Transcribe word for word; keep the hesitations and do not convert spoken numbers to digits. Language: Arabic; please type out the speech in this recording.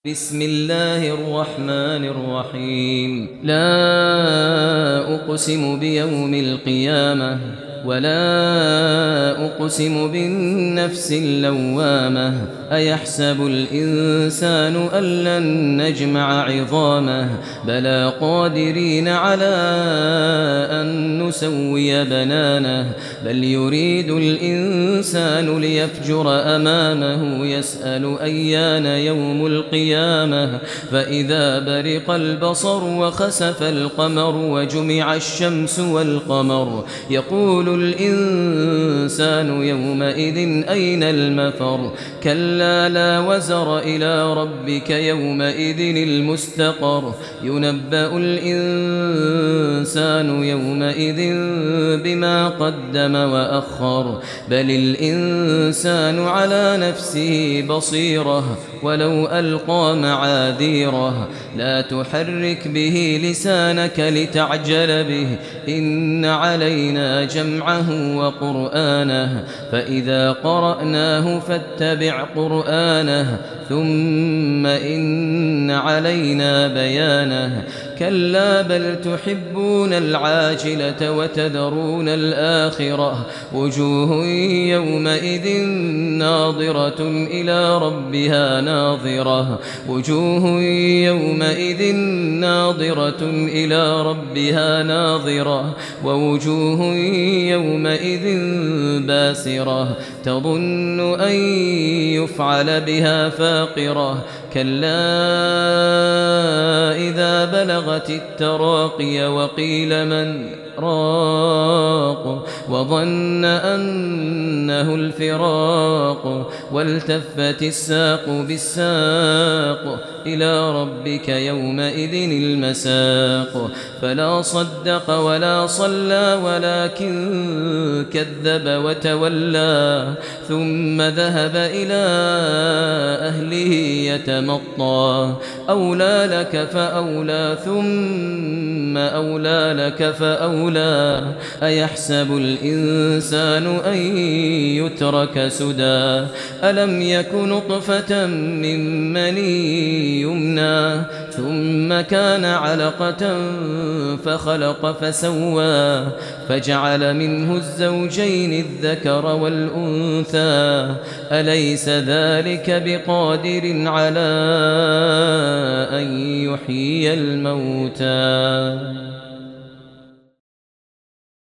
بسم الله الرحمن الرحيم لا أقسم بيوم القيامة ولا أقسم بالنفس اللوامة أيحسب الإنسان أن لن نجمع عظامه بلى قادرين على أن نسوي بنانه بل يريد الإنسان ليفجر أمامه يسأل أيان يوم القيامة فإذا برق البصر وخسف القمر وجمع الشمس والقمر يقول الإنسان يومئذ أين المفر كلا لا وزر إلى ربك يومئذ المستقر ينبأ الإنسان يومئذ بما قدم وأخر بل الإنسان على نفسه بصيرة ولو ألقى معاذيره لا تحرك به لسانك لتعجل به إن علينا جمعه وقرآنه فإذا قرأناه فاتبع قرآنه ثم إن علينا بيانه كلا بل تحبون العاجلة وتذرون الآخرة وجوه يومئذ ناظرة إلى ربها ناظرة وجوه يومئذ ناظرة إلى ربها ناظرة ووجوه يومئذ باسرة تظن أن يفعل بها فاقرة كلا إذا بلغت التراقي وقيل من راق وظن أنه الفراق والتفت الساق بالساق إلى ربك يومئذ المساق فلا صدق ولا صلى ولكن كذب وتولى ثم ذهب إلى أهله يتمطى أولى لك فأولى ثم أولى لك فأولى أيحسب الإنسان أن يترك سدى ألم يك نطفة من مني يمنى ثم كان علقة فخلق فسوى فجعل منه الزوجين الذكر والأنثى أليس ذلك بقادر على أن يحيي الموتى